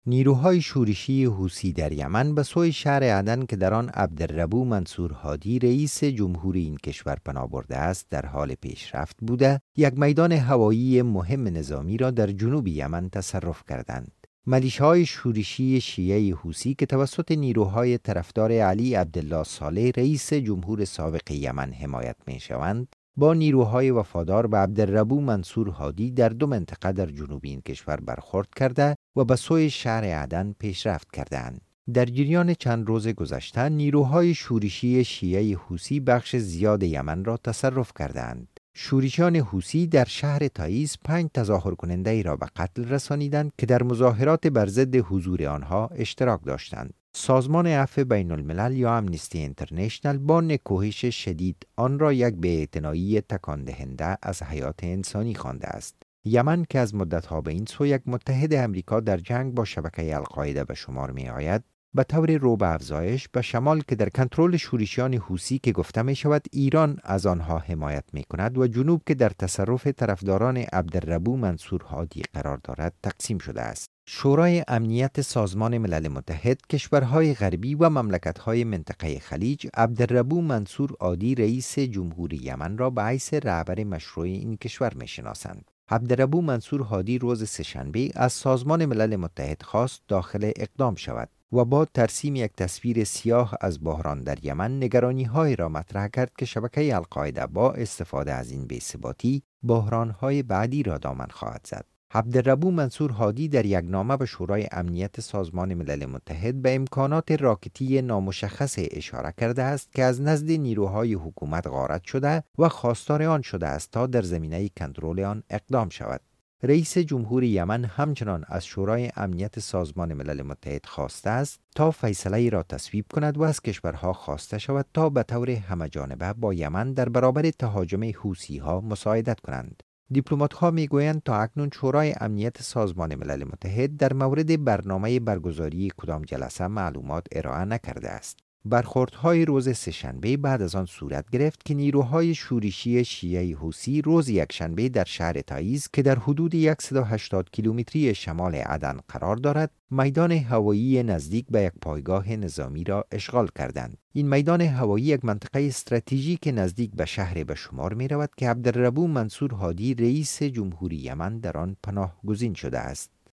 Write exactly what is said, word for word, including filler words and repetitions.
نیروهای شورشی حوثی در یمن به سوی شهر عدن که در آن عبدالربو منصور هادی رئیس جمهوری این کشور پناه برده است در حال پیشرفت بوده، یک میدان هوایی مهم نظامی را در جنوب یمن تصرف کردند. ملیشه‌های شورشی شیعه حوثی که توسط نیروهای طرفدار علی عبدالله صالح رئیس جمهور سابق یمن حمایت می‌شوند، با نیروهای وفادار به عبدالربو منصور هادی در دو منطقه در جنوب این کشور برخورد کرده و به سوی شهر عدن پیشرفت کردند. در جریان چند روز گذشته نیروهای شورشی شیعه حوثی بخش زیاد یمن را تصرف کردند. شورشیان حوثی در شهر تاییز پنج تظاهر کننده ای را به قتل رسانیدند که در مظاهرات بر ضد حضور آنها اشتراک داشتند. سازمان عفو بین الملل یا امنیستی اینترنشنل با نکوهش شدید آن را یک بی‌اعتنایی تکان دهنده از حیات انسانی خوانده است. یمن که از مدت‌ها به این سو یک متحد امریکا در جنگ با شبکه القاعده به شمار می آید، به طور رو به افزایش به شمال که در کنترل شورشیان حوثی که گفته می شود ایران از آنها حمایت می کند و جنوب که در تصرف طرفداران عبدالربو منصور هادی قرار دارد تقسیم شده است. شورای امنیت سازمان ملل متحد کشورهای غربی و مملکت‌های منطقه خلیج عبدالربو منصور هادی رئیس جمهوری یمن را به حیث رهبر مشروع این کشور می شناسند. عبدالربو منصور هادی روز سه‌شنبه از سازمان ملل متحد خواست داخل اقدام شود و با ترسیم یک تصویر سیاه از بحران در یمن نگرانی‌های را مطرح کرد که شبکه القاعده با استفاده از این بی‌ثباتی بحران‌های بعدی را دامن خواهد زد. عبدالربو منصور هادی در یک نامه به شورای امنیت سازمان ملل متحد به امکانات راکتی نامشخص اشاره کرده است که از نزد نیروهای حکومت غارت شده و خواستار آن شده است تا در زمینه کنترل آن اقدام شود. رئیس جمهور یمن همچنان از شورای امنیت سازمان ملل متحد خواسته است تا فیصله را تصویب کند و از کشورها خواسته شود تا به طور همه‌جانبه با یمن در برابر تهاجم حوثی‌ها مساعدت کنند. دیپلمات‌ها می‌گویند تا اکنون شورای امنیت سازمان ملل متحد در مورد برنامه برگزاری کدام جلسه معلومات ارائه نکرده است. برخوردهای روز سه‌شنبه بعد از آن صورت گرفت که نیروهای شورشی شیعه حوثی روز یکشنبه در شهر تاییز که در حدود صد و هشتاد کیلومتری شمال عدن قرار دارد، میدان هوایی نزدیک به یک پایگاه نظامی را اشغال کردند. این میدان هوایی یک منطقه استراتژیک نزدیک به شهر به شمار می رود که عبدالربو منصور هادی رئیس جمهوری یمن در آن پناه گزین شده است.